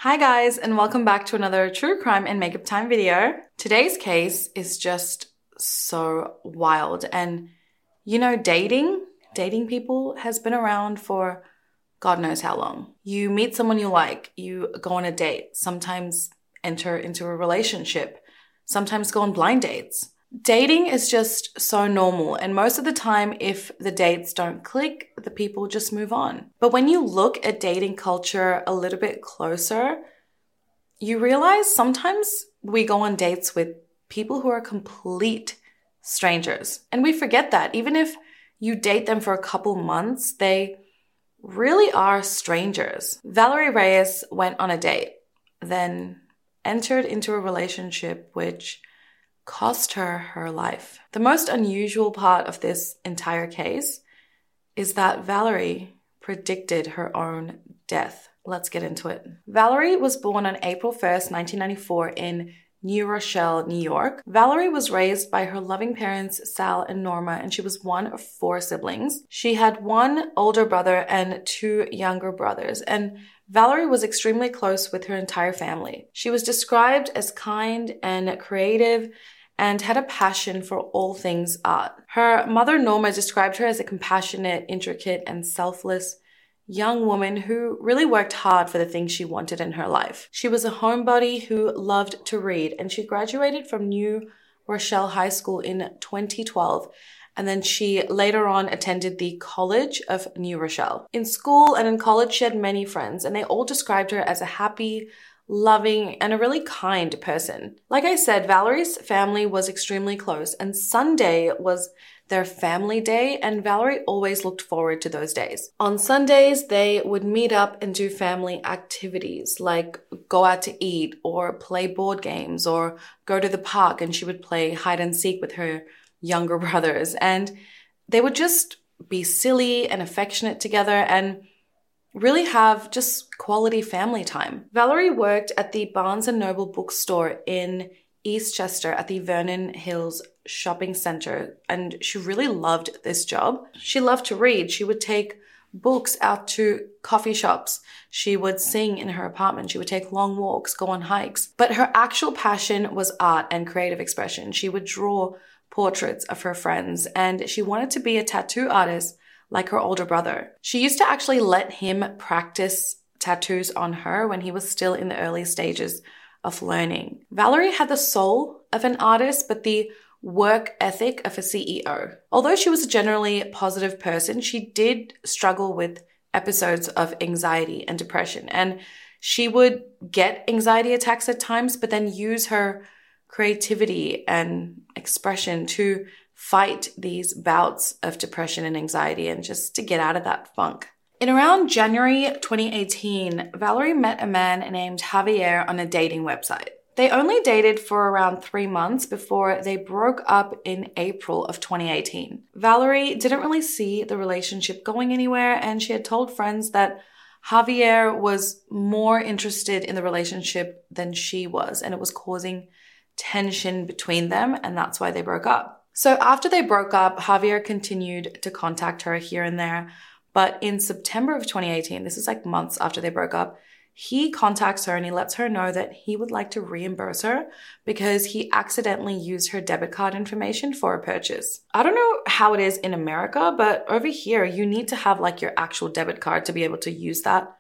Hi guys, and welcome back to another true crime and makeup time video. Today's case is just so wild, and dating people has been around for God knows how long. You meet someone you like, you go on a date, sometimes enter into a relationship, sometimes go on blind dates. Dating is just so normal, and most of the time, if the dates don't click, the people just move on. But when you look at dating culture a little bit closer, you realize sometimes we go on dates with people who are complete strangers. And we forget that. Even if you date them for a couple months, they really are strangers. Valerie Reyes went on a date, then entered into a relationship which cost her her life. The most unusual part of this entire case is that Valerie predicted her own death. Let's get into it. Valerie was born on April 1st, 1994 in New Rochelle, New York. Valerie was raised by her loving parents, Sal and Norma, and she was one of 4 siblings. She had one older brother and 2 younger brothers, and Valerie was extremely close with her entire family. She was described as kind and creative and had a passion for all things art. Her mother, Norma, described her as a compassionate, intricate, and selfless young woman who really worked hard for the things she wanted in her life. She was a homebody who loved to read, and she graduated from New Rochelle High School in 2012. And then she later on attended the College of New Rochelle. In school and in college, she had many friends, and they all described her as a happy, loving, and a really kind person. Like I said, Valerie's family was extremely close, and Sunday was their family day, and Valerie always looked forward to those days. On Sundays, they would meet up and do family activities like go out to eat or play board games or go to the park, and she would play hide and seek with her younger brothers, and they would just be silly and affectionate together and really have just quality family time. Valerie worked at the Barnes & Noble bookstore in Eastchester at the Vernon Hills Shopping Center, and she really loved this job. She loved to read. She would take books out to coffee shops. She would sing in her apartment. She would take long walks, go on hikes. But her actual passion was art and creative expression. She would draw portraits of her friends, and she wanted to be a tattoo artist like her older brother. She used to actually let him practice tattoos on her when he was still in the early stages of learning. Valerie had the soul of an artist, but the work ethic of a CEO. Although she was a generally positive person, she did struggle with episodes of anxiety and depression, and she would get anxiety attacks at times, but then use her creativity and expression to fight these bouts of depression and anxiety and just to get out of that funk. In around January 2018, Valerie met a man named Javier on a dating website. They only dated for around 3 months before they broke up in April of 2018. Valerie didn't really see the relationship going anywhere, and she had told friends that Javier was more interested in the relationship than she was, and it was causing tension between them, and that's why they broke up. So after they broke up, Javier continued to contact her here and there, but in September of 2018, this is like months after they broke up, he contacts her and he lets her know that he would like to reimburse her because he accidentally used her debit card information for a purchase. I don't know how it is in America, but over here, you need to have like your actual debit card to be able to use that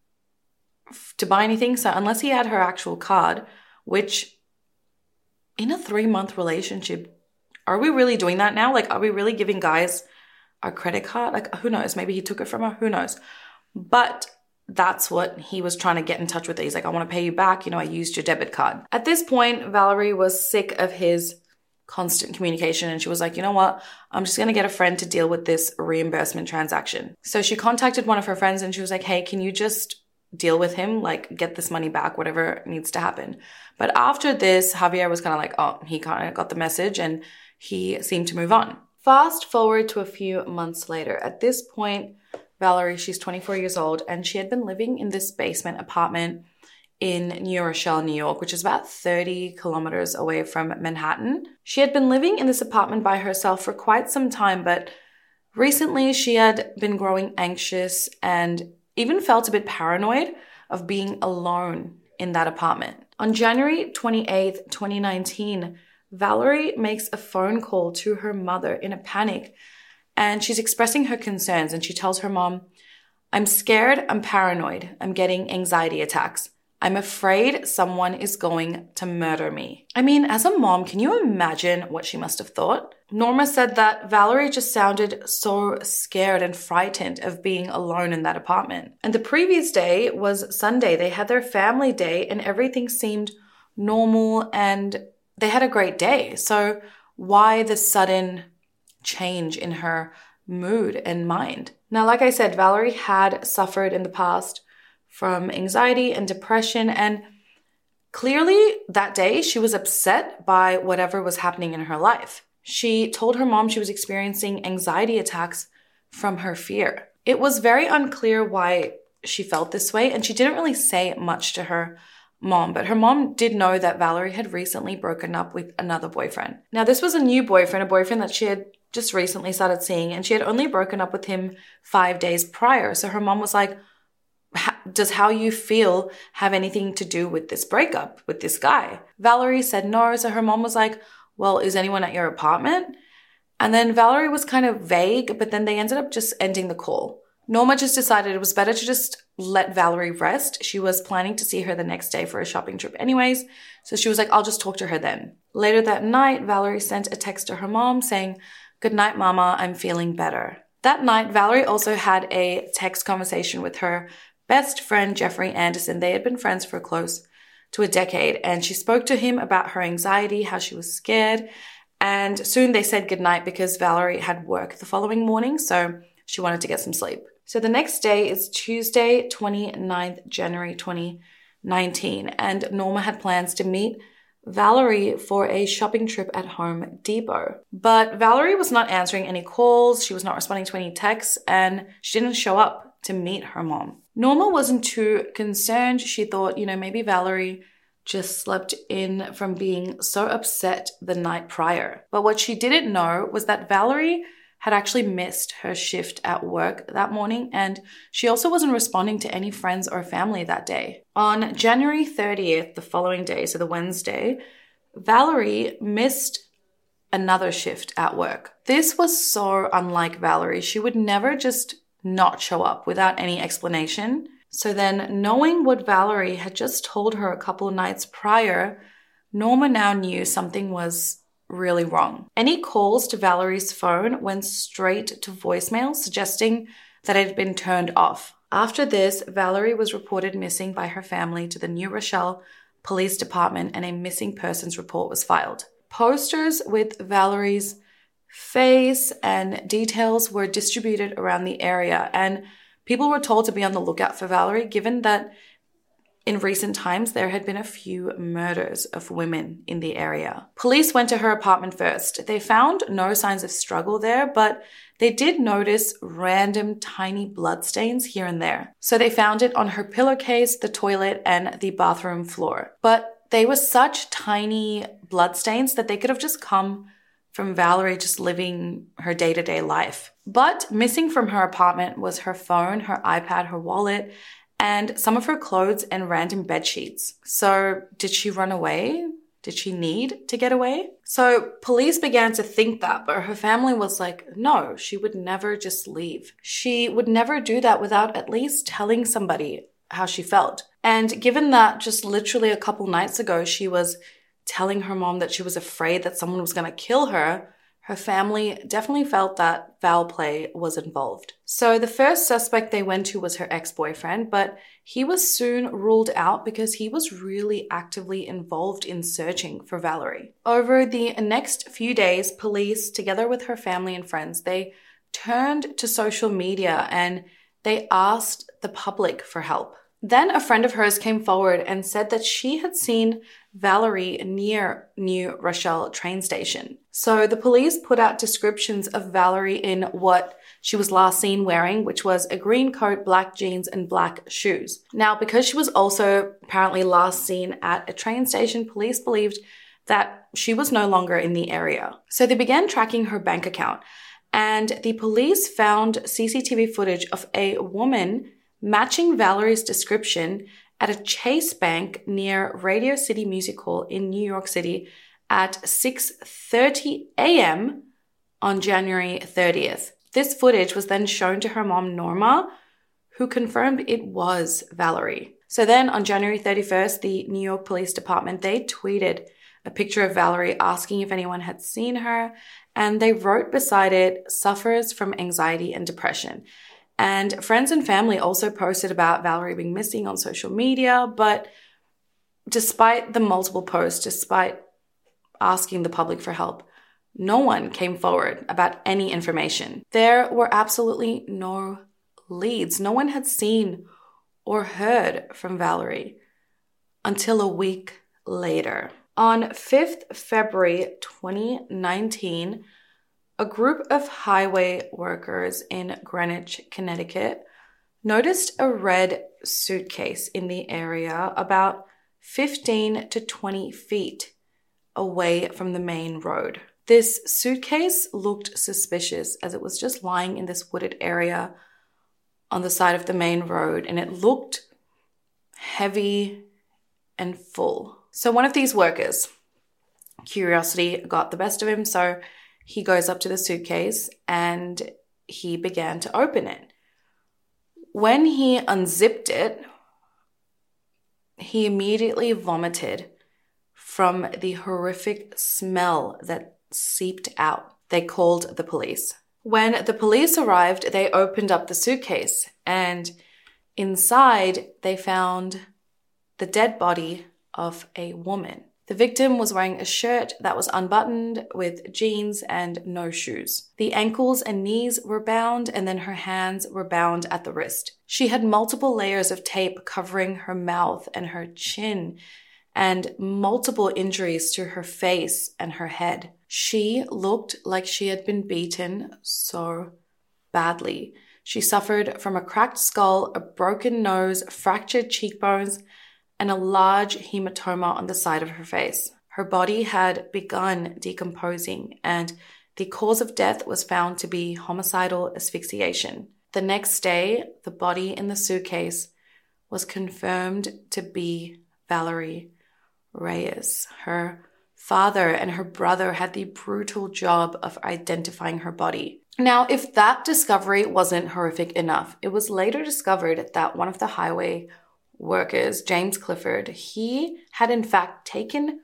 to buy anything. So unless he had her actual card, which in a 3-month relationship, are we really doing that now? Like, are we really giving guys our credit card? Like, who knows? Maybe he took it from her. Who knows? But that's what he was trying to get in touch with. He's like, I want to pay you back. I used your debit card. At this point, Valerie was sick of his constant communication, and she was like, you know what? I'm just going to get a friend to deal with this reimbursement transaction. So she contacted one of her friends and she was like, hey, can you just deal with him? Like, get this money back, whatever needs to happen. But after this, Javier was kind of like, oh, he kind of got the message and he seemed to move on. Fast forward to a few months later. At this point, Valerie, she's 24 years old, and she had been living in this basement apartment in New Rochelle, New York, which is about 30 kilometers away from Manhattan. She had been living in this apartment by herself for quite some time, but recently she had been growing anxious and even felt a bit paranoid of being alone in that apartment. On January 28th, 2019, Valerie makes a phone call to her mother in a panic, and she's expressing her concerns, and she tells her mom, "I'm scared, I'm paranoid, I'm getting anxiety attacks. I'm afraid someone is going to murder me." I mean, as a mom, can you imagine what she must have thought? Norma said that Valerie just sounded so scared and frightened of being alone in that apartment. And the previous day was Sunday. They had their family day and everything seemed normal and they had a great day. So why the sudden change in her mood and mind? Now, like I said, Valerie had suffered in the past from anxiety and depression, and clearly that day she was upset by whatever was happening in her life. She told her mom she was experiencing anxiety attacks from her fear. It was very unclear why she felt this way, and she didn't really say much to her mom, but her mom did know that Valerie had recently broken up with another boyfriend. Now, this was a new boyfriend, a boyfriend that she had just recently started seeing, and she had only broken up with him 5 days prior. So her mom was like, "Does how you feel have anything to do with this breakup with this guy?" Valerie said no. So her mom was like, "Well, is anyone at your apartment?" And then Valerie was kind of vague, but then they ended up just ending the call. Norma just decided it was better to just let Valerie rest. She was planning to see her the next day for a shopping trip anyways. So she was like, "I'll just talk to her then." Later that night, Valerie sent a text to her mom saying, "Good night, Mama, I'm feeling better." That night, Valerie also had a text conversation with her best friend, Jeffrey Anderson. They had been friends for close to a decade, and she spoke to him about her anxiety, how she was scared, and soon they said goodnight because Valerie had work the following morning, so she wanted to get some sleep. So the next day is Tuesday, 29th January 2019, and Norma had plans to meet Valerie for a shopping trip at Home Depot. But Valerie was not answering any calls, she was not responding to any texts, and she didn't show up to meet her mom. Norma wasn't too concerned. She thought, maybe Valerie just slept in from being so upset the night prior. But what she didn't know was that Valerie had actually missed her shift at work that morning, and she also wasn't responding to any friends or family that day. On January 30th, the following day, so the Wednesday, Valerie missed another shift at work. This was so unlike Valerie. She would never just not show up without any explanation. So then, knowing what Valerie had just told her a couple of nights prior, Norma now knew something was really wrong. Any calls to Valerie's phone went straight to voicemail, suggesting that it had been turned off. After this, Valerie was reported missing by her family to the New Rochelle Police Department, and a missing persons report was filed. Posters with Valerie's face and details were distributed around the area, and people were told to be on the lookout for Valerie, given that in recent times there had been a few murders of women in the area. Police went to her apartment first. They found no signs of struggle there, but they did notice random tiny bloodstains here and there. So they found it on her pillowcase, the toilet, and the bathroom floor. But they were such tiny bloodstains that they could have just come from Valerie just living her day-to-day life. But missing from her apartment was her phone, her iPad, her wallet, and some of her clothes and random bed sheets. So did she run away? Did she need to get away? So police began to think that, but her family was like, no, she would never just leave. She would never do that without at least telling somebody how she felt. And given that just literally a couple nights ago, she was telling her mom that she was afraid that someone was going to kill her, her family definitely felt that foul play was involved. So the first suspect they went to was her ex-boyfriend, but he was soon ruled out because he was really actively involved in searching for Valerie. Over the next few days, police, together with her family and friends, they turned to social media and they asked the public for help. Then a friend of hers came forward and said that she had seen Valerie near New Rochelle train station. So the police put out descriptions of Valerie in what she was last seen wearing, which was a green coat, black jeans, and black shoes. Now, because she was also apparently last seen at a train station, police believed that she was no longer in the area. So they began tracking her bank account, and the police found CCTV footage of a woman matching Valerie's description at a Chase Bank near Radio City Music Hall in New York City at 6:30 a.m. on January 30th. This footage was then shown to her mom, Norma, who confirmed it was Valerie. So then on January 31st, the New York Police Department, they tweeted a picture of Valerie asking if anyone had seen her, and they wrote beside it, "Suffers from anxiety and depression." And friends and family also posted about Valerie being missing on social media, but despite the multiple posts, despite asking the public for help, no one came forward about any information. There were absolutely no leads. No one had seen or heard from Valerie until a week later. On 5th February 2019, a group of highway workers in Greenwich, Connecticut, noticed a red suitcase in the area about 15 to 20 feet away from the main road. This suitcase looked suspicious as it was just lying in this wooded area on the side of the main road, and it looked heavy and full. So one of these workers, curiosity got the best of him, so he goes up to the suitcase and he began to open it. When he unzipped it, he immediately vomited from the horrific smell that seeped out. They called the police. When the police arrived, they opened up the suitcase, and inside they found the dead body of a woman. The victim was wearing a shirt that was unbuttoned with jeans and no shoes. The ankles and knees were bound, and then her hands were bound at the wrist. She had multiple layers of tape covering her mouth and her chin, and multiple injuries to her face and her head. She looked like she had been beaten so badly. She suffered from a cracked skull, a broken nose, fractured cheekbones, and a large hematoma on the side of her face. Her body had begun decomposing, and the cause of death was found to be homicidal asphyxiation. The next day, the body in the suitcase was confirmed to be Valerie Reyes. Her father and her brother had the brutal job of identifying her body. Now, if that discovery wasn't horrific enough, it was later discovered that one of the highway workers, James Clifford, he had in fact taken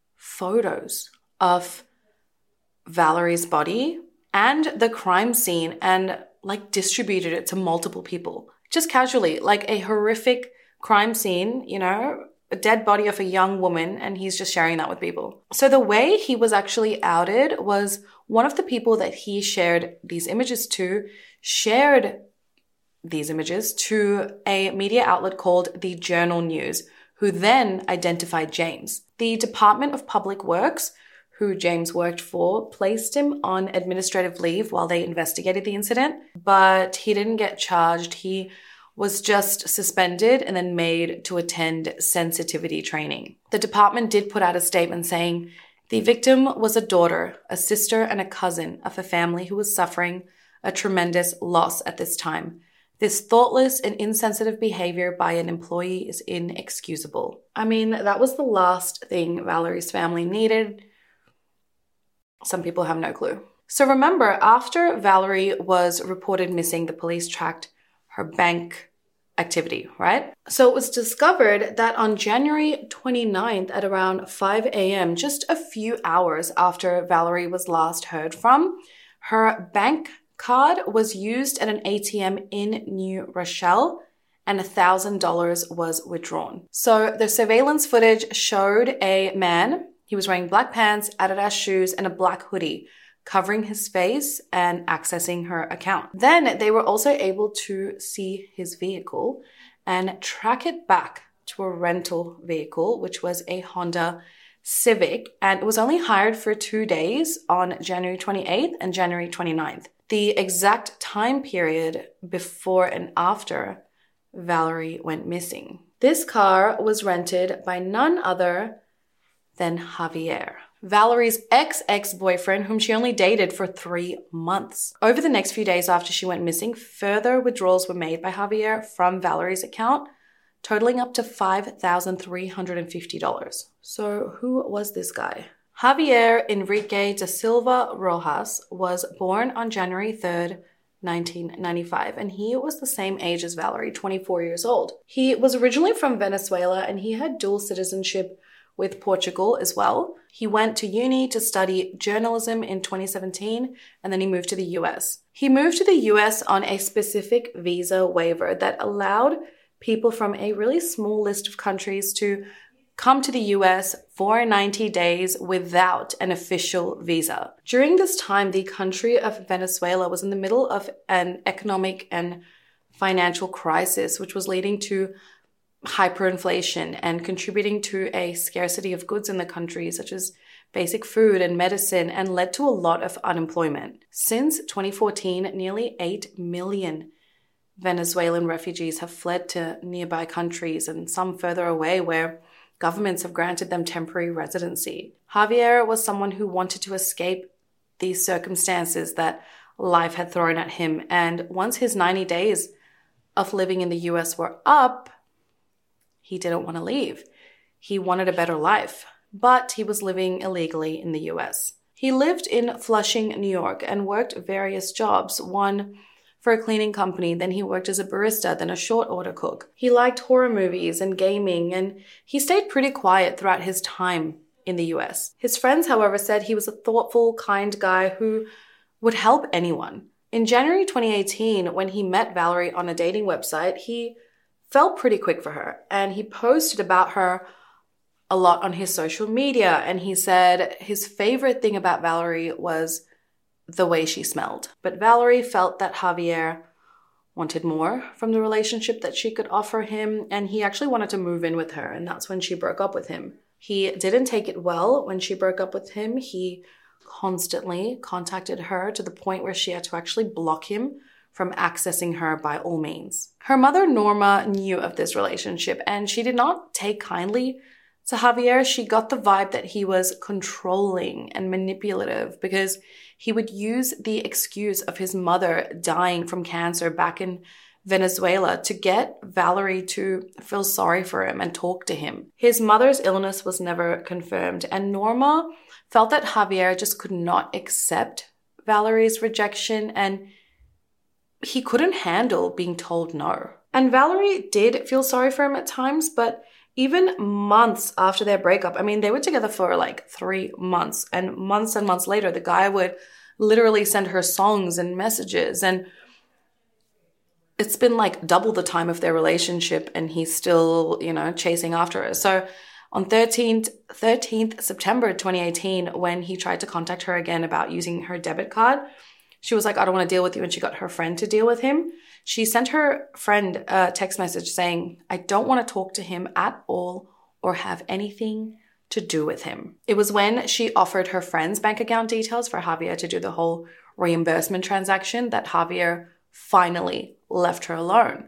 photos of Valerie's body and the crime scene and distributed it to multiple people. Just casually, like a horrific crime scene, a dead body of a young woman, and he's just sharing that with people. So the way he was actually outed was one of the people that he shared these images to shared these images to a media outlet called the Journal News, who then identified James. The Department of Public Works, who James worked for, placed him on administrative leave while they investigated the incident, but he didn't get charged. He was just suspended and then made to attend sensitivity training. The department did put out a statement saying, "The victim was a daughter, a sister, and a cousin of a family who was suffering a tremendous loss at this time. This thoughtless and insensitive behavior by an employee is inexcusable." I mean, that was the last thing Valerie's family needed. Some people have no clue. So remember, after Valerie was reported missing, the police tracked her bank activity, right? So it was discovered that on January 29th at around 5 a.m., just a few hours after Valerie was last heard from, her bank card was used at an ATM in New Rochelle and $1,000 was withdrawn. So the surveillance footage showed a man. He was wearing black pants, Adidas shoes, and a black hoodie, covering his face and accessing her account. Then they were also able to see his vehicle and track it back to a rental vehicle, which was a Honda Civic, and it was only hired for 2 days on January 28th and January 29th. The exact time period before and after Valerie went missing. This car was rented by none other than Javier, Valerie's ex-boyfriend, whom she only dated for 3 months. Over the next few days after she went missing, further withdrawals were made by Javier from Valerie's account totaling up to $5,350. So who was this guy? Javier Enrique da Silva Rojas was born on January 3rd, 1995, and he was the same age as Valerie, 24 years old. He was originally from Venezuela, and he had dual citizenship with Portugal as well. He went to uni to study journalism in 2017, and then he moved to the US. He moved to the US on a specific visa waiver that allowed people from a really small list of countries to come to the US for 90 days without an official visa. During this time, the country of Venezuela was in the middle of an economic and financial crisis, which was leading to hyperinflation and contributing to a scarcity of goods in the country, such as basic food and medicine, and led to a lot of unemployment. Since 2014, nearly 8 million Venezuelan refugees have fled to nearby countries and some further away where governments have granted them temporary residency. Javier was someone who wanted to escape these circumstances that life had thrown at him, and once his 90 days of living in the US were up, he didn't want to leave. He wanted a better life, but he was living illegally in the US. He lived in Flushing, New York, and worked various jobs, one for a cleaning company, then he worked as a barista, then a short order cook. He liked horror movies and gaming, and he stayed pretty quiet throughout his time in the US. His friends, however, said he was a thoughtful, kind guy who would help anyone. In January 2018, when he met Valerie on a dating website, he fell pretty quick for her, and he posted about her a lot on his social media, and he said his favorite thing about Valerie was the way she smelled. But Valerie felt that Javier wanted more from the relationship that she could offer him, and he actually wanted to move in with her, and that's when she broke up with him. He didn't take it well when she broke up with him. He constantly contacted her to the point where she had to actually block him from accessing her by all means. Her mother, Norma, knew of this relationship, and she did not take kindly to Javier. She got the vibe that he was controlling and manipulative because he would use the excuse of his mother dying from cancer back in Venezuela to get Valerie to feel sorry for him and talk to him. His mother's illness was never confirmed, and Norma felt that Javier just could not accept Valerie's rejection, and he couldn't handle being told no. And Valerie did feel sorry for him at times, but even months after their breakup, I mean, they were together for like 3 months and months later, the guy would literally send her songs and messages, and it's been like double the time of their relationship, and he's still, chasing after her. So on 13th September 2018, when he tried to contact her again about using her debit card, she was like, I don't want to deal with you, and she got her friend to deal with him. She sent her friend a text message saying, I don't want to talk to him at all or have anything to do with him. It was when she offered her friend's bank account details for Javier to do the whole reimbursement transaction that Javier finally left her alone.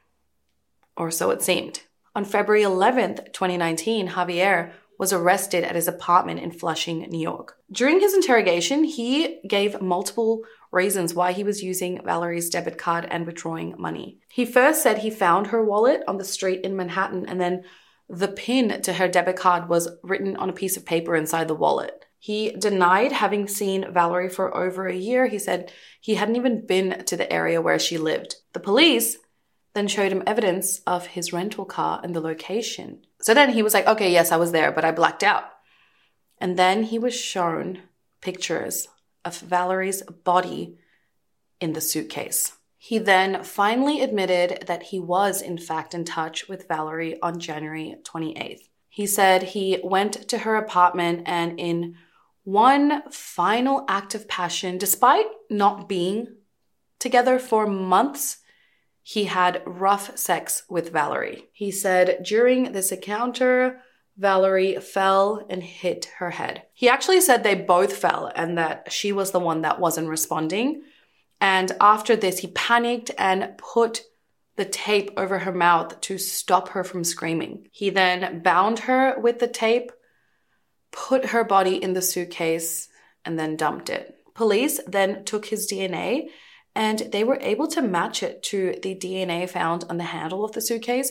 Or so it seemed. On February 11th, 2019, Javier was arrested at his apartment in Flushing, New York. During his interrogation, he gave multiple reasons why he was using Valerie's debit card and withdrawing money. He first said he found her wallet on the street in Manhattan, and then the PIN to her debit card was written on a piece of paper inside the wallet. He denied having seen Valerie for over a year. He said he hadn't even been to the area where she lived. The police then showed him evidence of his rental car and the location. So then he was like, okay, yes, I was there, but I blacked out. And then he was shown pictures of Valerie's body in the suitcase. He then finally admitted that he was in fact in touch with Valerie on January 28th. He said he went to her apartment, and in one final act of passion, despite not being together for months, he had rough sex with Valerie. He said during this encounter, Valerie fell and hit her head. He actually said they both fell and that she was the one that wasn't responding. And after this, he panicked and put the tape over her mouth to stop her from screaming. He then bound her with the tape, put her body in the suitcase, and then dumped it. Police then took his DNA, and they were able to match it to the DNA found on the handle of the suitcase,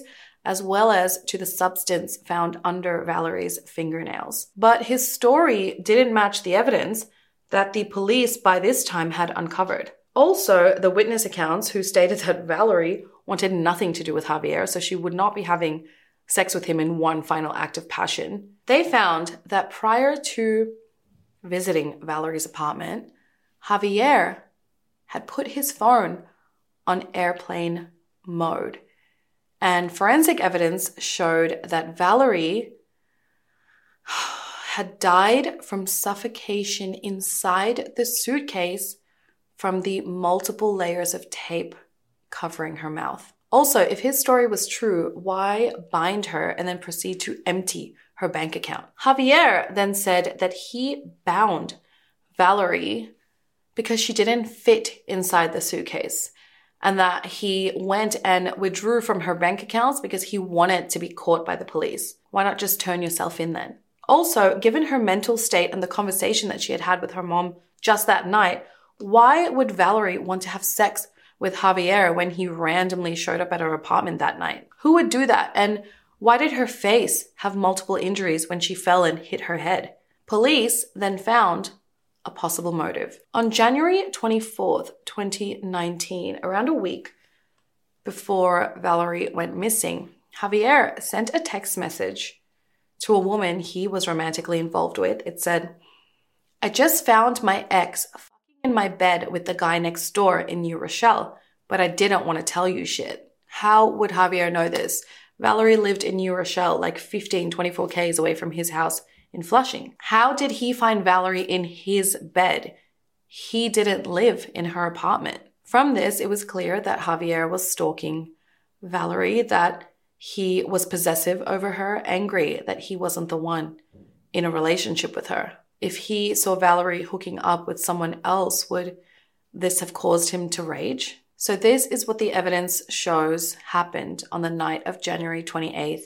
as well as to the substance found under Valerie's fingernails. But his story didn't match the evidence that the police by this time had uncovered. Also, the witness accounts who stated that Valerie wanted nothing to do with Javier, so she would not be having sex with him in one final act of passion. They found that prior to visiting Valerie's apartment, Javier had put his phone on airplane mode. And forensic evidence showed that Valerie had died from suffocation inside the suitcase from the multiple layers of tape covering her mouth. Also, if his story was true, why bind her and then proceed to empty her bank account? Javier then said that he bound Valerie because she didn't fit inside the suitcase, and that he went and withdrew from her bank accounts because he wanted to be caught by the police. Why not just turn yourself in then? Also, given her mental state and the conversation that she had had with her mom just that night, why would Valerie want to have sex with Javier when he randomly showed up at her apartment that night? Who would do that? And why did her face have multiple injuries when she fell and hit her head? Police then found a possible motive. On January 24th, 2019, around a week before Valerie went missing, Javier sent a text message to a woman he was romantically involved with. It said, "I just found my ex fucking in my bed with the guy next door in New Rochelle, but I didn't want to tell you shit." How would Javier know this? Valerie lived in New Rochelle, like 24 Ks away from his house in Flushing. How did he find Valerie in his bed? He didn't live in her apartment. From this, it was clear that Javier was stalking Valerie, that he was possessive over her, angry that he wasn't the one in a relationship with her. If he saw Valerie hooking up with someone else, would this have caused him to rage? So this is what the evidence shows happened on the night of January 28th,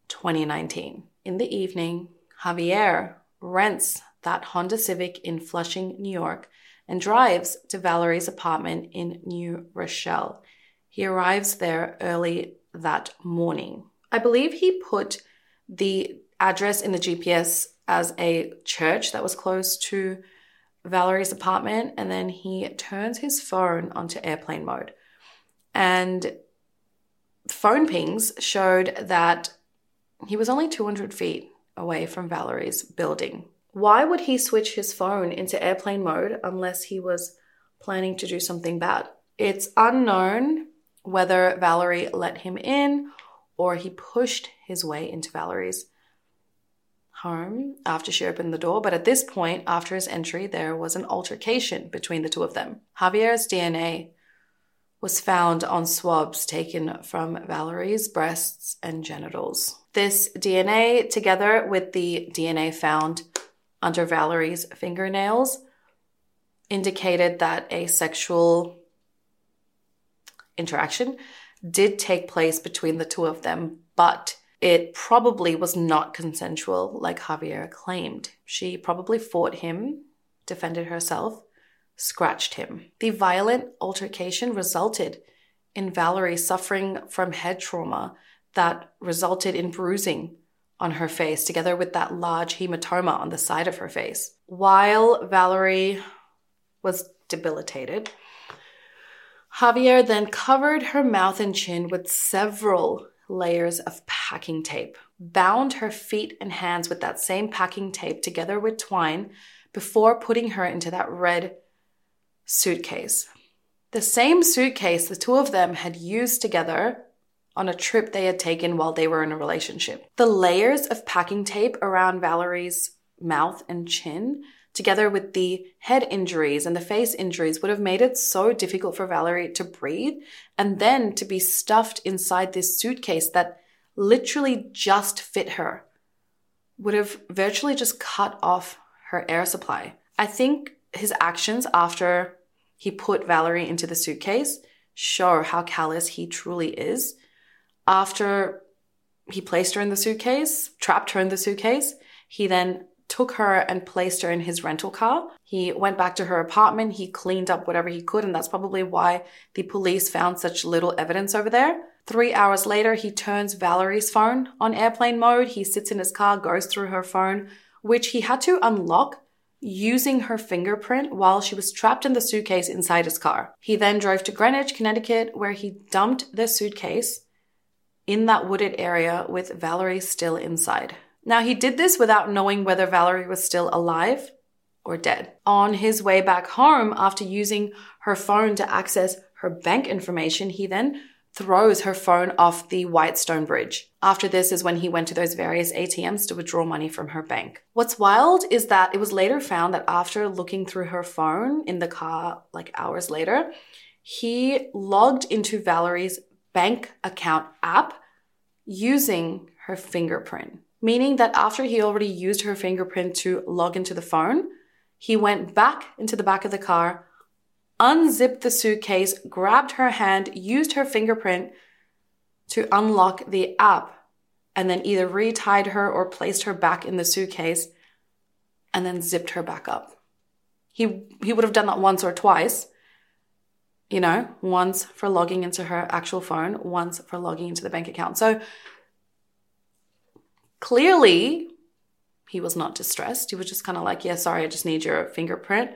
2019. In the evening, Javier rents that Honda Civic in Flushing, New York, and drives to Valerie's apartment in New Rochelle. He arrives there early that morning. I believe he put the address in the GPS as a church that was close to Valerie's apartment, and then he turns his phone onto airplane mode. And phone pings showed that he was only 200 feet away from Valerie's building. Why would he switch his phone into airplane mode unless he was planning to do something bad? It's unknown whether Valerie let him in or he pushed his way into Valerie's home after she opened the door. But at this point, after his entry, there was an altercation between the two of them. Javier's DNA was found on swabs taken from Valerie's breasts and genitals. This DNA, together with the DNA found under Valerie's fingernails, indicated that a sexual interaction did take place between the two of them, but it probably was not consensual like Javier claimed. She probably fought him, defended herself, scratched him. The violent altercation resulted in Valerie suffering from head trauma that resulted in bruising on her face, together with that large hematoma on the side of her face. While Valerie was debilitated, Javier then covered her mouth and chin with several layers of packing tape, bound her feet and hands with that same packing tape together with twine before putting her into that red suitcase. The same suitcase the two of them had used together on a trip they had taken while they were in a relationship. The layers of packing tape around Valerie's mouth and chin, together with the head injuries and the face injuries, would have made it so difficult for Valerie to breathe, and then to be stuffed inside this suitcase that literally just fit her, would have virtually just cut off her air supply. I think his actions after he put Valerie into the suitcase show how callous he truly is. After he placed her in the suitcase, trapped her in the suitcase, he then took her and placed her in his rental car. He went back to her apartment. He cleaned up whatever he could, and that's probably why the police found such little evidence over there. 3 hours later, he turns Valerie's phone on airplane mode. He sits in his car, goes through her phone, which he had to unlock using her fingerprint while she was trapped in the suitcase inside his car. He then drove to Greenwich, Connecticut, where he dumped the suitcase in that wooded area with Valerie still inside. Now, he did this without knowing whether Valerie was still alive or dead. On his way back home, after using her phone to access her bank information, he then throws her phone off the Whitestone Bridge. After this is when he went to those various ATMs to withdraw money from her bank. What's wild is that it was later found that after looking through her phone in the car like hours later, he logged into Valerie's bank account app using her fingerprint. Meaning that after he already used her fingerprint to log into the phone, he went back into the back of the car, unzipped the suitcase, grabbed her hand, used her fingerprint to unlock the app, and then either retied her or placed her back in the suitcase and then zipped her back up. He would have done that once or twice, once for logging into her actual phone, once for logging into the bank account. So clearly, he was not distressed. He was just kind of like, yeah, sorry, I just need your fingerprint.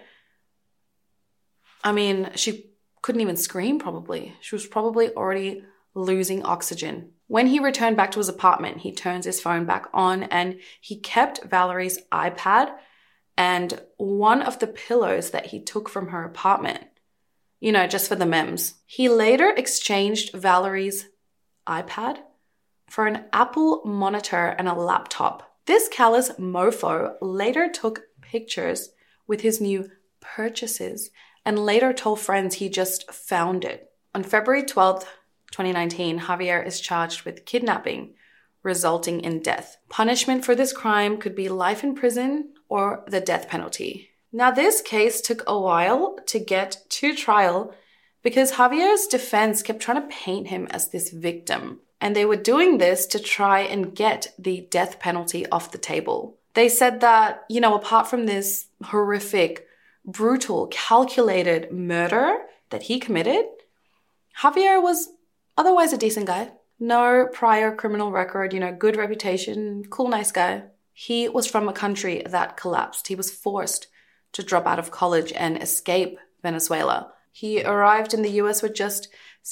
I mean, she couldn't even scream probably. She was probably already losing oxygen. When he returned back to his apartment, he turns his phone back on and he kept Valerie's iPad and one of the pillows that he took from her apartment, just for the memes. He later exchanged Valerie's iPad for an Apple monitor and a laptop. This callous mofo later took pictures with his new purchases and later told friends he just found it. On February 12th, 2019, Javier is charged with kidnapping, resulting in death. Punishment for this crime could be life in prison or the death penalty. Now, this case took a while to get to trial because Javier's defense kept trying to paint him as this victim. And they were doing this to try and get the death penalty off the table. They said that, apart from this horrific, brutal, calculated murder that he committed, Javier was otherwise a decent guy. No prior criminal record, good reputation, cool, nice guy. He was from a country that collapsed. He was forced to drop out of college and escape Venezuela. He arrived in the US with just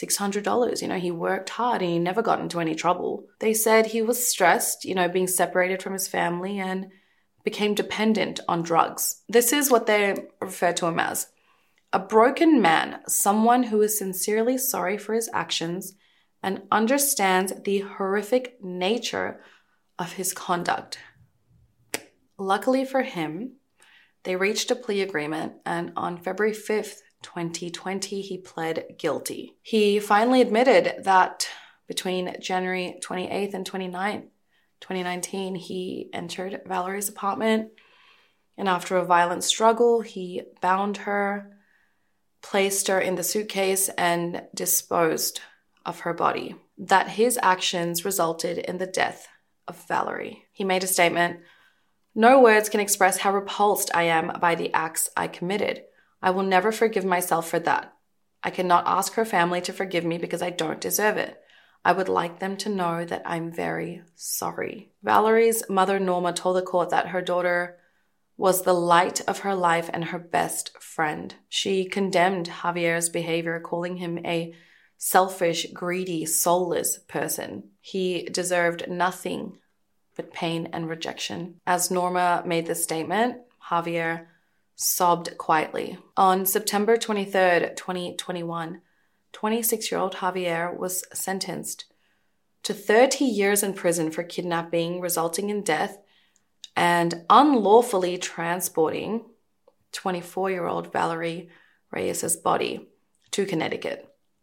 $600. He worked hard and he never got into any trouble. They said he was stressed, being separated from his family and became dependent on drugs. This is what they refer to him as. A broken man, someone who is sincerely sorry for his actions and understands the horrific nature of his conduct. Luckily for him, they reached a plea agreement, and on February 5th, 2020, he pled guilty. He finally admitted that between January 28th and 29th, 2019, he entered Valerie's apartment, and after a violent struggle, he bound her, placed her in the suitcase, and disposed of her body. That his actions resulted in the death of Valerie. He made a statement, "No words can express how repulsed I am by the acts I committed. I will never forgive myself for that. I cannot ask her family to forgive me because I don't deserve it. I would like them to know that I'm very sorry." Valerie's mother, Norma, told the court that her daughter was the light of her life and her best friend. She condemned Javier's behavior, calling him a selfish, greedy, soulless person. He deserved nothing but pain and rejection. As Norma made this statement, Javier sobbed quietly. On September 23rd, 2021, 26-year-old Javier was sentenced to 30 years in prison for kidnapping, resulting in death, and unlawfully transporting 24-year-old Valerie Reyes's body to Connecticut.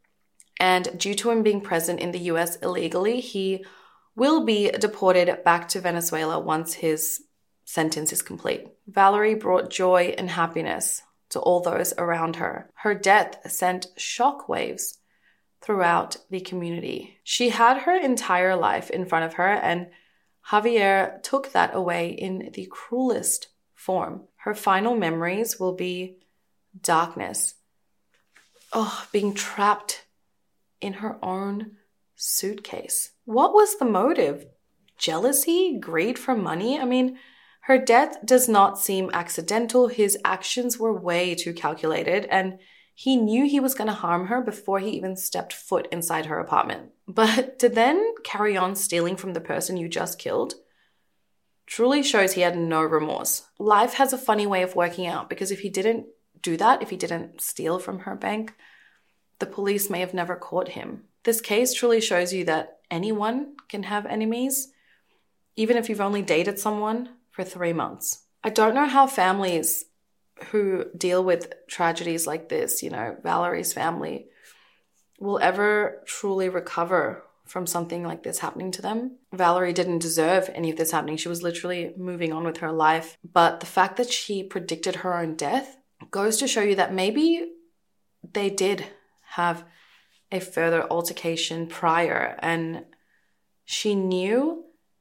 And due to him being present in the US illegally, he will be deported back to Venezuela once his sentence is complete. Valerie brought joy and happiness to all those around her. Her death sent shockwaves throughout the community. She had her entire life in front of her, and Javier took that away in the cruelest form. Her final memories will be darkness. Being trapped in her own suitcase. What was the motive? Jealousy? Greed for money? I mean, her death does not seem accidental. His actions were way too calculated, and he knew he was going to harm her before he even stepped foot inside her apartment. But to then carry on stealing from the person you just killed truly shows he had no remorse. Life has a funny way of working out, because if he didn't do that, if he didn't steal from her bank, the police may have never caught him. This case truly shows you that anyone can have enemies, even if you've only dated someone for 3 months. I don't know how families who deal with tragedies like this, Valerie's family, will ever truly recover from something like this happening to them. Valerie didn't deserve any of this happening. She was literally moving on with her life. But the fact that she predicted her own death goes to show you that maybe they did have a further altercation prior, and she knew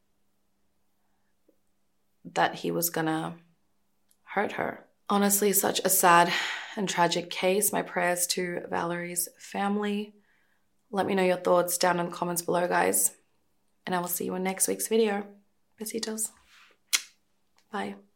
that he was gonna hurt her. Honestly, such a sad and tragic case. My prayers to Valerie's family. Let me know your thoughts down in the comments below, guys. And I will see you in next week's video. Besitos. Bye.